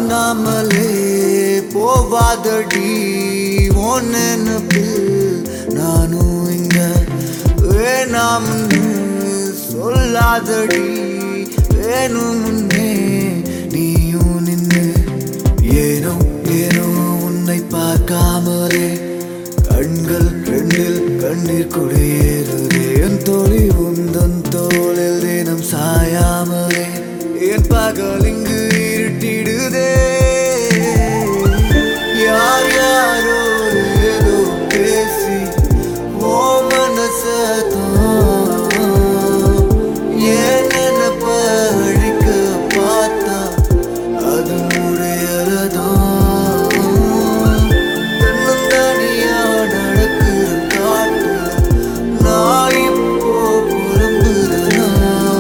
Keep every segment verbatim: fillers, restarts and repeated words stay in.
தாங்காமலே போவாதடி உன் நினைப்பில் நானும் இங்க வேணாம்னு சொல்லாதடி வேணும் முன்னே நீயும் நின்று ஏனோ ஏனோ உன்னை பார்க்காமலே கண்கள் ரெண்டில் கண்ணீர் குடியேறுதே என் தோழி உந்தன் தோளில் தினம் சாயாமலே என் பகல் இங்கு இருட்டிடுதே யார் யாரோ ஏதோ பேசி ஓ மனசத்தான் ஏன் நினைப்ப அழிக்க பார்த்தா அது முடியறதான் தன்னந்தனியா நடக்குற காட்டு நான் இப்போ புலம்புறனா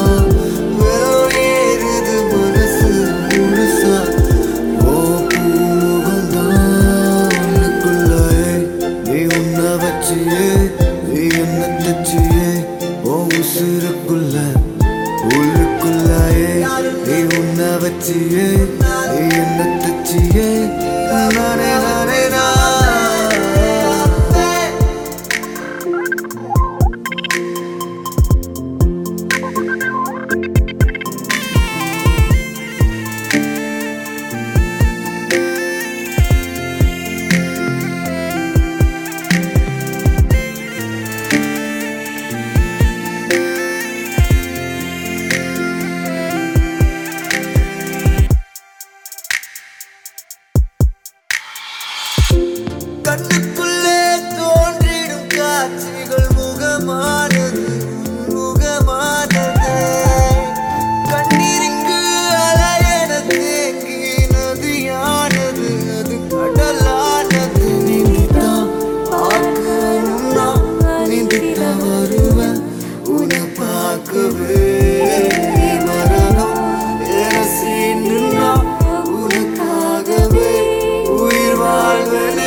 வெளியேறுது மனசு முழுசா ஓ பூமுகம்தான் உள்ளுக்குள்ளே நீ உன்னை வச்சியே நீ என்ன தச்சியே ஓ உசுருக்குள்ள உள்ளுக்குள்ளாயே நீ உன்னை வச்சியே நீ என்ன தச்சியே நானே நானே நான் கண்ணுக்குள்ளே தோன்றிடும் காட்சிகள் முகமானது முகமானது கண்ணீரிங்கு அலையென தேங்கி நதியானது அது கடலானது நீந்தான் பார்க்கணும்னா நீந்திட்ட வருவேன் உன்னை பார்க்கவே மரணம் என சீண்டுனா உனக்காகவே உயிர் வாழ்வனே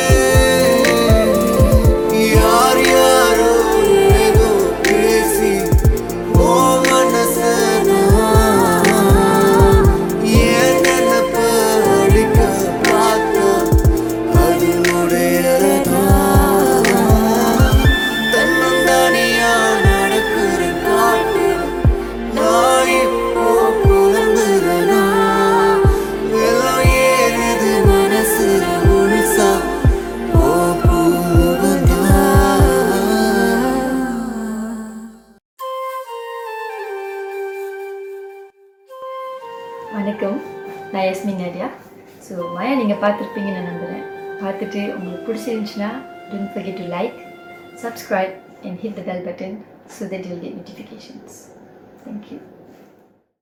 வணக்கம், நான் யஸ்மின் நாடியா. ஸோ மாயா நீங்கள் பார்த்துருப்பீங்கன்னு நான் நம்புகிறேன். பார்த்துட்டு உங்களுக்கு பிடிச்சிருந்துச்சுன்னா don't forget to like, subscribe and hit the bell button so that you'll get notifications. Thank you.